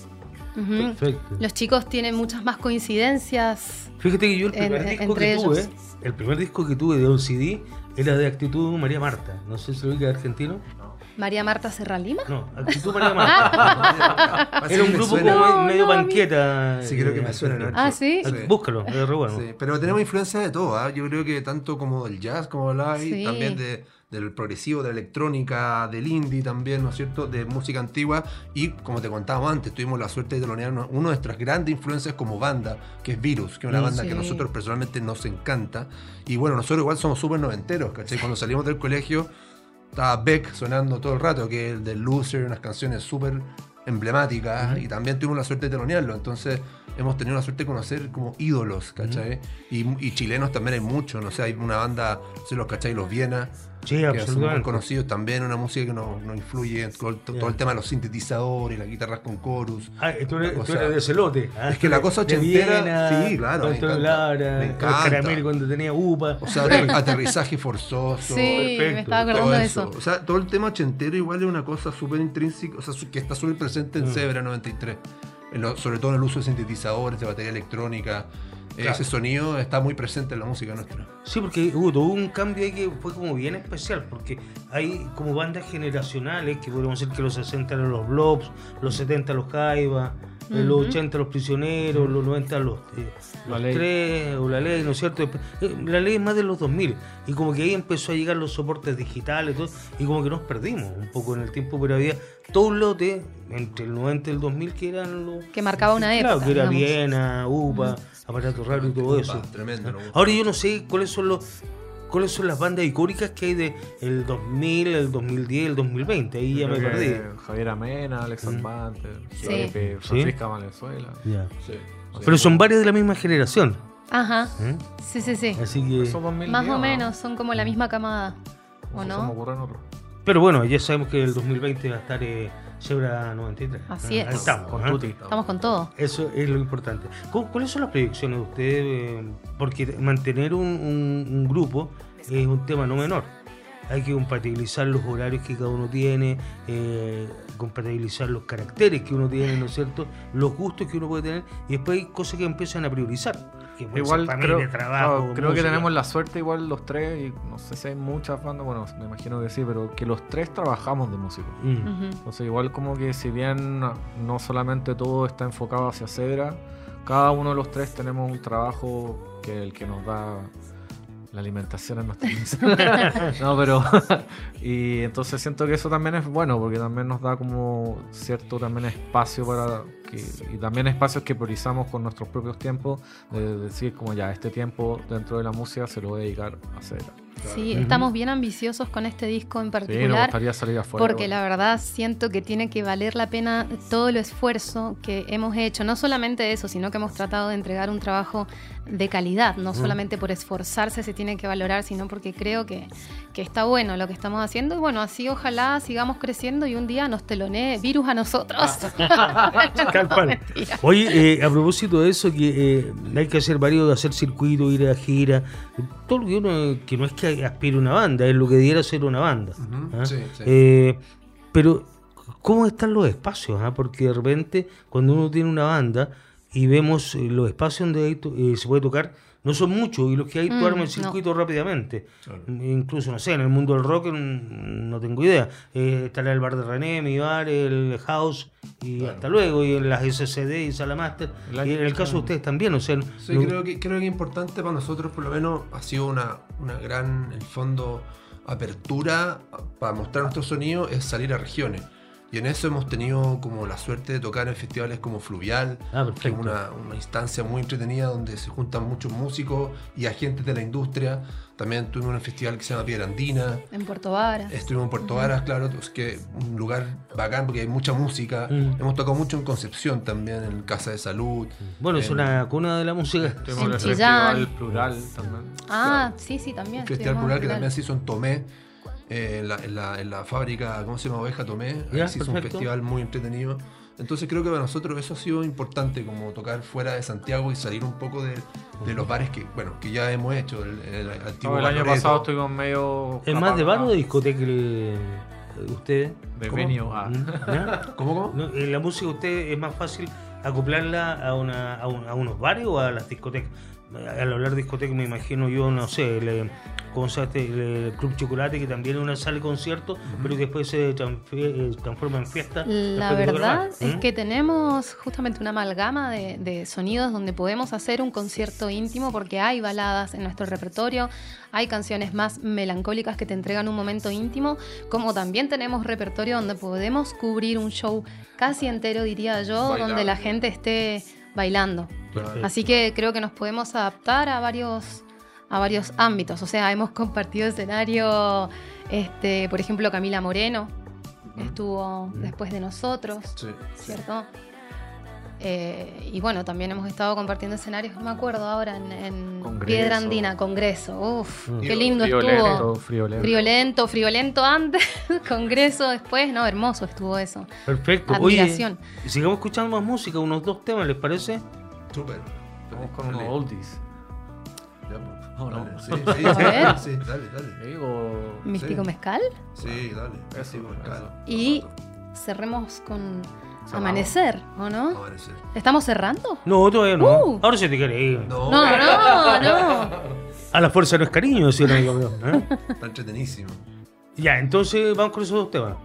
Ujú. Perfecto. Los chicos tienen muchas más coincidencias. Fíjate que yo el primer En- disco entre que ellos. tuve, el primer disco que tuve de un C D era de Actitud María Marta. No sé si lo ubica argentino. María Marta Serra Lima. No, Actitud María Marta. Parece Era un que me grupo suena. como No, medio no, a mí- banqueta. Sí, creo que me eh, suena, argentino. Ah, ¿sí? Sí. Búscalo, es re bueno. Sí, pero tenemos influencia de todo, ¿ah? Yo creo que tanto como del jazz, como hablaba ahí, Sí. también de, del progresivo, de la electrónica, del indie también, ¿no es cierto? De música antigua, y como te contábamos antes, tuvimos la suerte de telonear una una de nuestras grandes influencias como banda, que es Virus, que es una Mm. banda Sí. que a nosotros personalmente nos encanta. Y bueno, nosotros igual somos súper noventeros, ¿cachai? Cuando salimos del colegio estaba Beck sonando todo el rato, que es el de Loser, unas canciones súper emblemáticas, y también tuvimos la suerte de telonearlo. Entonces hemos tenido la suerte de conocer como ídolos, ¿cachai? y, y chilenos también hay muchos, no sé, hay una banda, no sé, los ¿cachai? Los Viena, Sí, que son muy absolutamente. conocidos también, una música que nos, nos influye en todo, el- todo Yeah. el tema de los sintetizadores, las guitarras con chorus. Ah, tú eres, O tú sea, eres de celote. ah, es que la cosa de ochentera- Viena, sí, claro, con me Tony encanta, Lara, me con encanta. Caramel cuando tenía upa. O sea, ater- aterrizaje forzoso. Sí, me perfecto, estaba todo acordando de eso. eso. O sea, todo el tema ochentero igual es una cosa súper intrínseca, o sea, su- que está súper presente en Mm. Zebra noventa y tres. En lo- sobre todo en el uso de sintetizadores, de batería electrónica. Claro. Ese sonido está muy presente en la música nuestra. Sí, porque hubo todo un cambio ahí que fue como bien especial, porque hay como bandas generacionales que podríamos decir que los sesenta eran los Blobs, los setenta los Jaiba, eh, los Ujú. ochenta los Prisioneros, los noventa los, eh, La los Ley. Tres, o La Ley, ¿no es cierto? Después, eh, La Ley es más de los dos mil, y como que ahí empezó a llegar los soportes digitales, todo, y como que nos perdimos un poco en el tiempo, pero había todo un lote entre el noventa y el dos mil que eran los... Que marcaba una Claro, época. que era digamos. Viena, UPA, Aparato Raro y todo eso. Ah, tremendo, ¿no? Ahora yo no sé cuáles son los cuáles son las bandas icónicas que hay de el dos mil, el dos mil diez, el dos mil veinte. Ahí ya me Creo que perdí. Javier Amena, Alex Mm. Cervantes, Sí. Felipe, Sí. Francisca Valenzuela. Ya. Sí. Pero son varios de la misma generación. Ajá. ¿eh? Sí, sí, sí. Así que Son dos mil Más diez, o ¿no? menos, son como la misma camada. ¿o se no? me ocurren otros. Pero bueno, ya sabemos que el dos mil veinte va a estar eh, Zebra noventa y tres. Así Ah, es. ahí estamos, Con ¿eh? Tuti. Estamos con todo. Eso es lo importante. ¿Cu- ¿Cuáles son las proyecciones de ustedes? Eh, Porque mantener un, un- un grupo es un tema no menor. Hay que compatibilizar los horarios que cada uno tiene, eh, compatibilizar los caracteres que uno tiene, ¿no es cierto? Los gustos que uno puede tener, y después hay cosas que empiezan a priorizar. Que puede Igual ser familia, creo, trabajo, claro, creo que música. tenemos la suerte igual los tres, y no sé si hay muchas bandas, bueno, me imagino que sí, pero que los tres trabajamos de músico. Mm. Ujú. Entonces igual como que si bien no solamente todo está enfocado hacia Zebra, cada uno de los tres tenemos un trabajo que el que nos da la alimentación en nuestra casa. No, pero y entonces siento que eso también es bueno, porque también nos da como cierto también espacio para que, y también espacios que priorizamos con nuestros propios tiempos, de decir como ya este tiempo dentro de la música se lo voy a dedicar a Zebra. Sí, Ujú. estamos bien ambiciosos con este disco en Sí, nos particular. gustaría salir afuera. Porque bueno. la verdad siento que tiene que valer la pena todo el esfuerzo que hemos hecho. No solamente eso, sino que hemos tratado de entregar un trabajo de calidad. No solamente por esforzarse se tiene que valorar, sino porque creo que, que está bueno lo que estamos haciendo. Y bueno, así ojalá sigamos creciendo y un día nos telonee Virus a nosotros. Tal cual. Mentira. Oye, eh, a propósito de eso, que eh, hay que hacer varios, hacer circuito, ir a gira, todo lo que uno, que no es que aspire a una banda, es lo que diera ser una banda. Ujú, ¿ah? sí, sí. Eh, pero, ¿cómo están los espacios? ah? Porque de repente, cuando uno tiene una banda y vemos eh, los espacios donde hay to- eh, se puede tocar, no son muchos, y los que hay, tú Mm, armas el no. circuito rápidamente. Claro. Incluso, no sé, en el mundo del rock mm, no tengo idea. Eh, estará el bar de René, mi bar, el House, y Claro. hasta luego, y en las S C D y Sala Master. La- Y en el caso de ustedes también, o sea... Sí, no- creo que, creo que importante para nosotros, por lo menos, ha sido una, una gran, en el fondo, apertura para mostrar nuestro sonido, es salir a regiones. Y en eso hemos tenido como la suerte de tocar en festivales como Fluvial, Ah, que es perfecto. una, una instancia muy entretenida donde se juntan muchos músicos y agentes de la industria. También tuvimos un festival que se llama Piedra Andina. En Puerto Varas. Estuvimos en Puerto Varas, claro, es que un lugar bacán porque hay mucha música. Mm. Hemos tocado mucho en Concepción también, en Casa de Salud. Bueno, es en- una cuna de la música. Tuvimos En el Chillán. festival plural también. Ah, sí, sí, también. Un festival estuvimos plural que en también se hizo en Tomé, eh, en, la, en, la, en la fábrica, ¿cómo se llama? Oveja Tomé. Ahí Ya, se hizo un perfecto. festival muy entretenido. Entonces creo que para nosotros eso ha sido importante, como tocar fuera de Santiago y salir un poco de, de los bares que, bueno, que ya hemos hecho. El, el antiguo No, el año Loreto. pasado estuvimos medio... ¿Es más de bar o de apagados. discoteca el- ustedes? De ¿Cómo? venue, ah. ¿Mm? ¿Ya? ¿Cómo, cómo? No, en la música usted es más fácil acoplarla a, una, a, un- a unos bares o a las discotecas. Al hablar de discoteca me imagino yo, no sé, el, ¿cómo se llama este? El Club Chocolate, que también es una sala de concierto, pero que después se transfie- eh, transforma en fiesta. La después de verdad tocar. es ¿Mm? que tenemos justamente una amalgama de, de sonidos donde podemos hacer un concierto íntimo porque hay baladas en nuestro repertorio, hay canciones más melancólicas que te entregan un momento íntimo, como también tenemos repertorio donde podemos cubrir un show casi entero, diría yo, Bailable. donde la gente esté bailando. Perfecto. Así que creo que nos podemos adaptar a varios, a varios ámbitos. O sea, hemos compartido escenario, este, por ejemplo, Camila Moreno estuvo después de nosotros, Sí. ¿cierto? Eh, y bueno, también hemos estado compartiendo escenarios, no me acuerdo ahora, en, en Congreso. Piedra Andina, Congreso. Uf, Mm. qué lindo estuvo. Friolento, friolento. Friolento, friolento antes, Congreso después, no, hermoso estuvo eso. Perfecto. Admiración. Oye, sigamos escuchando más música, unos dos temas, ¿les parece? Súper. Vamos con unos Dale. oldies. Ya, pues. Oh, no. Dale. Sí, sí, A sí, ver. sí, dale, dale. Digo... Místico Sí. Mezcal. Sí, dale. Eso, Sí, con calma. Y cerremos con Cerramos. Amanecer, ¿o no? Amanecer. ¿Estamos cerrando? No, todavía no. Uh. Ahora se te quiere ir. No, No, no, no. A la fuerza no es cariño, decía un amigo mío. ¿eh? está entretenidísimo. Ya, entonces vamos con esos dos temas.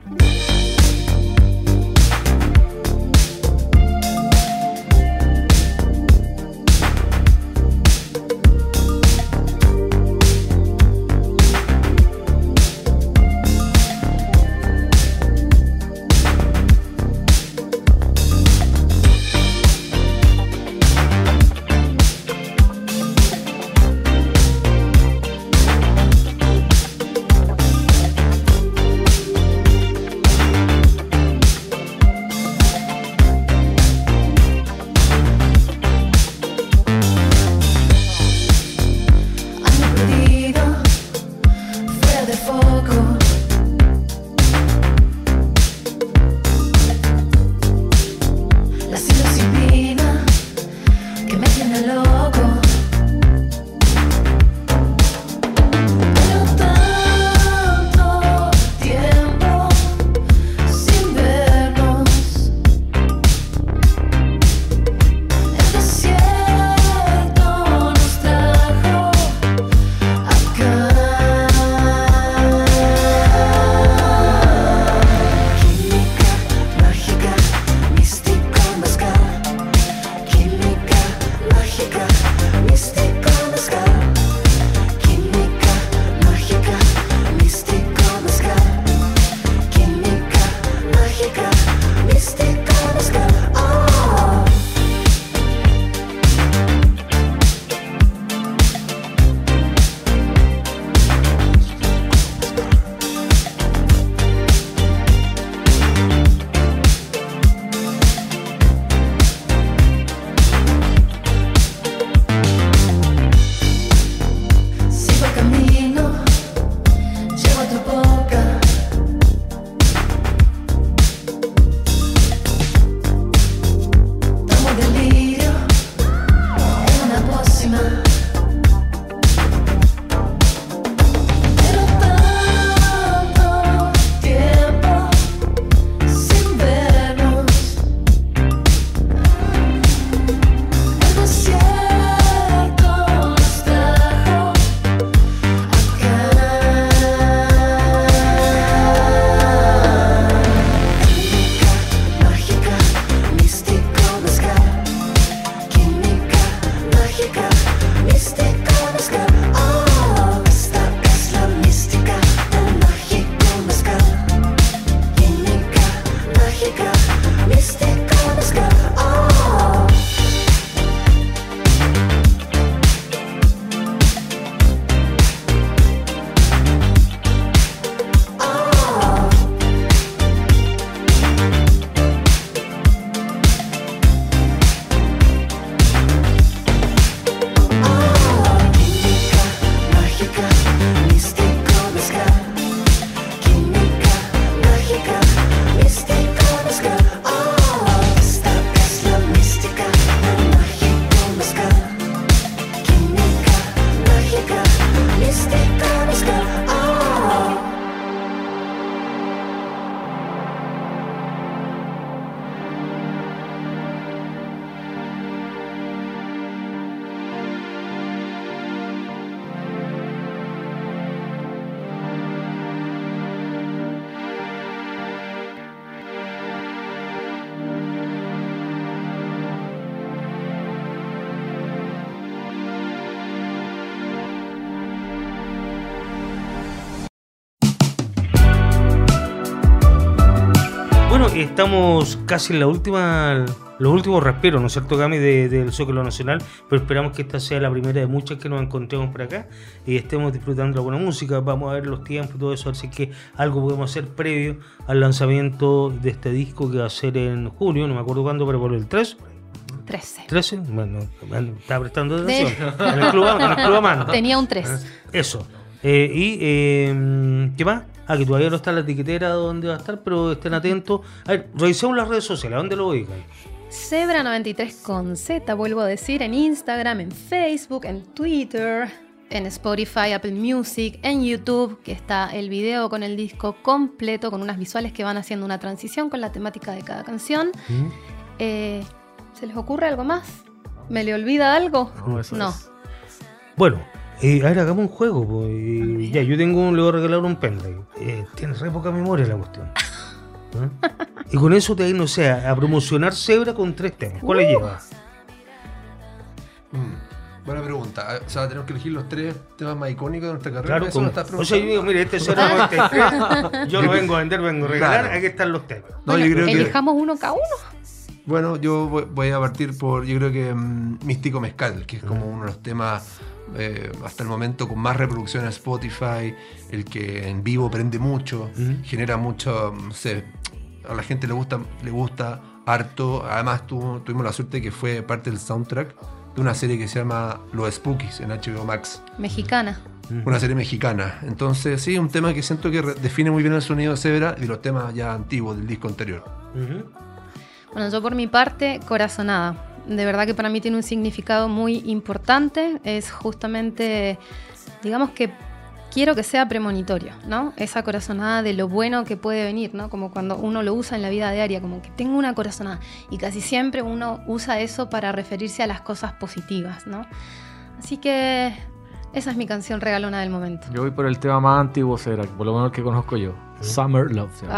Amanecer. psilocibina que me tiene loco. Pero tanto tiempo sin vernos, el desierto nos trajo acá. Química mágica, místico mezcal. Química mágica, místico mezcal. Química mágica, místico mezcal. Química mágica, místico mezcal. Oh. Sigo el camino, llego a tu boca. Tomo delirio en una pócima. Pero tanto tiempo sin vernos, el desierto nos trajo acá. Química mágica, místico mezcal. Química mágica, místico mezcal. Oh, esta es la mística del mágico mezcal. Química mágica, místico mezcal. Oh. Química mágica, místico mezcal. Química mágica, místico mezcal. Oh, esta es la mística del mágico mezcal. Química mágica, místico mezcal. Oh. Bueno, estamos casi en la última, los últimos respiros, ¿no es cierto, Cami, de- del Zócalo Nacional? Pero esperamos que esta sea la primera de muchas que nos encontremos por acá y estemos disfrutando la buena música. Vamos a ver los tiempos y todo eso, así que algo podemos hacer previo al lanzamiento de este disco que va a ser en junio, no me acuerdo cuándo, pero por el tres. trece. ¿trece? Bueno, bueno, estaba prestando De- atención. En el club, en el club Amanda. Tenía un tres. Eso. Eh, y, eh, ¿qué más? Ah, que todavía no está la etiquetera donde va a estar, pero estén atentos. A ver, revisemos las redes sociales, ¿a dónde lo ubican? Zebra noventa y tres con Z, vuelvo a decir, en Instagram, en Facebook, en Twitter, en Spotify, Apple Music, en YouTube, que está el video con el disco completo, con unas visuales que van haciendo una transición con la temática de cada canción. ¿Mm? Eh, ¿Se les ocurre algo más? ¿Me le olvida algo? No, eso No. es. Bueno, eh, a ver, hagamos un juego. Pues, eh, ya, yo tengo un, le voy a regalar un pendrive. Eh, tiene re poca memoria la cuestión. ¿Ah? Y con eso te no sé, a promocionar Zebra con tres temas. ¿Cuál le lleva? Mm, buena pregunta. O sea, tenemos que elegir los tres temas más icónicos de nuestra carrera. Claro, ¿Eso como, lo estás o sea, yo digo, mire, este Zebra noventa y tres, yo no vengo a vender, vengo a regalar, Claro. aquí están los temas. No, Bueno, yo creo que- elijamos uno cada uno. Bueno, yo voy- voy a partir por, yo creo que mm, Místico Mezcal, que es como uno de los temas eh, hasta el momento con más reproducción en Spotify, el que en vivo prende mucho, Ujú. genera mucho, no sé, a la gente le gusta, le gusta harto. Además tu- tuvimos la suerte que fue parte del soundtrack de una serie que se llama Los Spookies en H B O Max, Mexicana. una serie mexicana. Entonces sí, un tema que siento que re- define muy bien el sonido de Zebra y los temas ya antiguos del disco anterior. Ujú. Bueno, yo por mi parte, Corazonada. De verdad que para mí tiene un significado muy importante. Es justamente, digamos que quiero que sea premonitorio, ¿no? Esa corazonada de lo bueno que puede venir, ¿no? Como cuando uno lo usa en la vida diaria, como que tengo una corazonada. Y casi siempre uno usa eso para referirse a las cosas positivas, ¿no? Así que esa es mi canción regalona del momento. Yo voy por el tema más antiguo, será, por lo menos el que conozco yo. Summer Love. ¿Sí?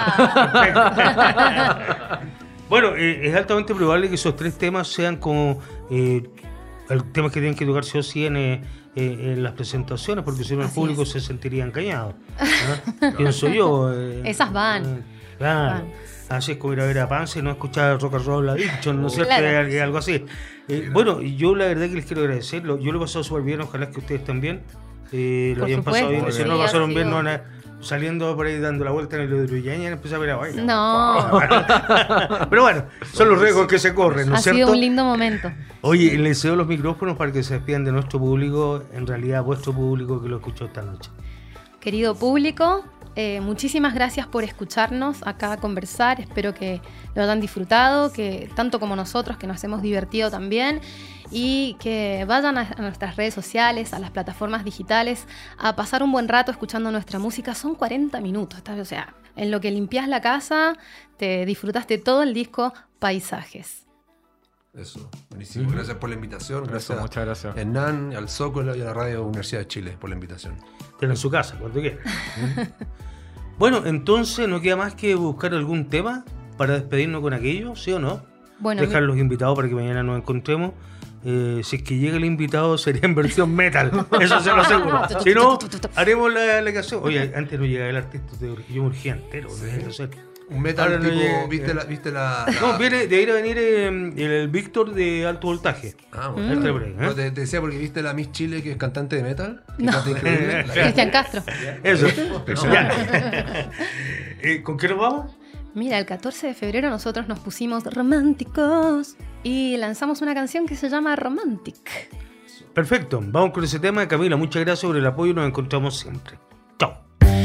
¡Ah! Bueno, eh, es altamente probable que esos tres temas sean como eh, temas que tienen que tocar sí o sí en, eh, en las presentaciones, porque si no el Así público es. se sentiría engañado, ¿no? Pienso yo. Eh, Esas van. eh, claro. Van. Así es como ir a ver a Pance y no escuchar Rock and Roll Addiction, ¿no es cierto? Claro. Es algo así. Eh, bueno, yo la verdad que les quiero agradecerlo. Yo lo he pasado súper bien, ojalá que ustedes también eh, lo Por hayan pasado supuesto, bien. Si sí, no lo pasaron ha bien, sido- no van a- saliendo por ahí dando la vuelta en el Hidroyaña y empezar a ver a bailar. No, Pero bueno, son los riesgos que se corren, ¿no ha es cierto? sido un lindo momento. Oye, les cedo los micrófonos para que se despidan de nuestro público, en realidad vuestro público que lo escuchó esta noche. Querido público, eh, muchísimas gracias por escucharnos acá a conversar. Espero que lo hayan disfrutado, que tanto como nosotros, que nos hemos divertido también. Y que vayan a, a nuestras redes sociales, a las plataformas digitales, a pasar un buen rato escuchando nuestra música. Son cuarenta minutos, ¿tá? O sea, en lo que limpias la casa, te disfrutaste todo el disco Paisajes. Eso, buenísimo. Gracias por la invitación. Gracias, Eso, muchas gracias. a Hernán, al Zócalo y a la Radio Universidad de Chile por la invitación. Estén en su casa, cuando quieran. Bueno, entonces no queda más que buscar algún tema para despedirnos con aquello, ¿sí o no? Bueno, Dejar los invitados para que mañana nos encontremos. Eh, si es que llega el invitado sería en versión metal, eso se lo aseguro. Si no, haremos la, la canción. Oye, antes no llegaba el artista, yo me urgía entero. ¿No? Sí. Un metal Ahora no tipo, llega- ¿viste la...? ¿viste la, la- No, viene, de ir a venir eh, el, el Víctor de alto voltaje. Ah, Mm. bueno. Este por ahí, ¿eh? No, te, te decía porque viste la Miss Chile que es cantante de metal. Que No. canta increíble. La- Cristian Castro. Eso. No. Ya. Eh, ¿Con qué nos vamos? Mira, el catorce de febrero nosotros nos pusimos románticos y lanzamos una canción que se llama Romantic. Perfecto, vamos con ese tema. Camila, muchas gracias por el apoyo y nos encontramos siempre. Chao.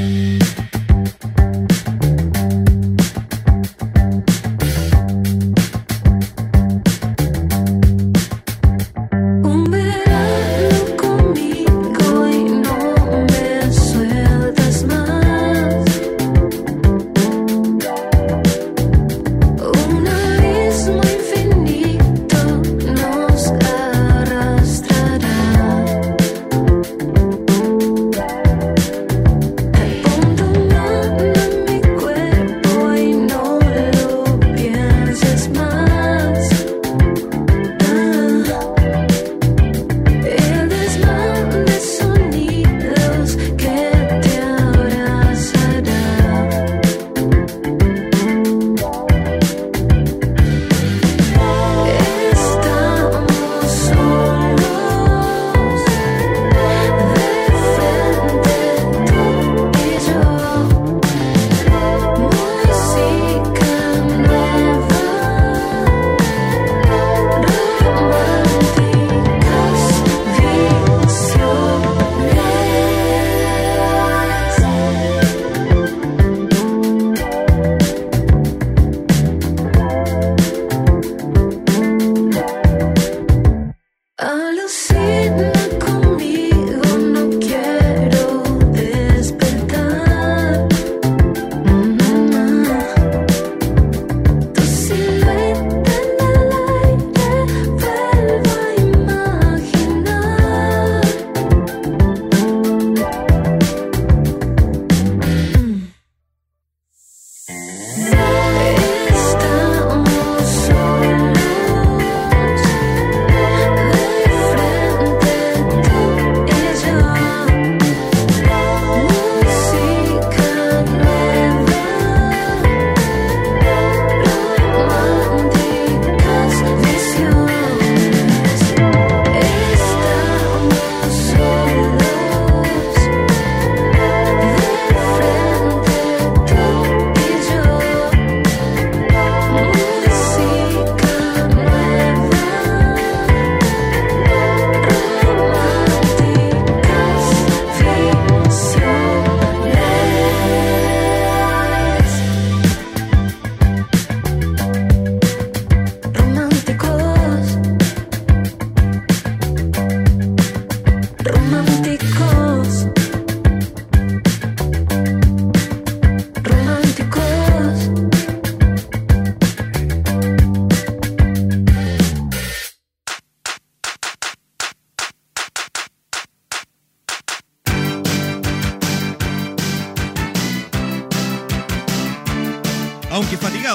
Un verano conmigo y no me sueltas más. Un abismo infinito nos arrastrará.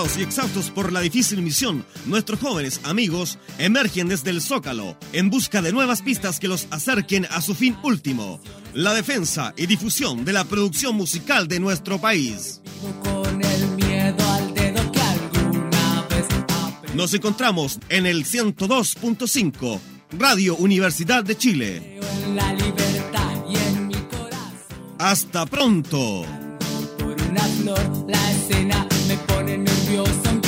Cansados y exhaustos por la difícil misión, nuestros jóvenes amigos emergen desde el Zócalo en busca de nuevas pistas que los acerquen a su fin último, la defensa y difusión de la producción musical de nuestro país. Con el miedo al dedo que alguna vez aprendí. Nos encontramos en el ciento dos punto cinco, Radio Universidad de Chile. En la libertad y en mi corazón. ¡Hasta pronto! Por una flor, la escena me pone nervioso.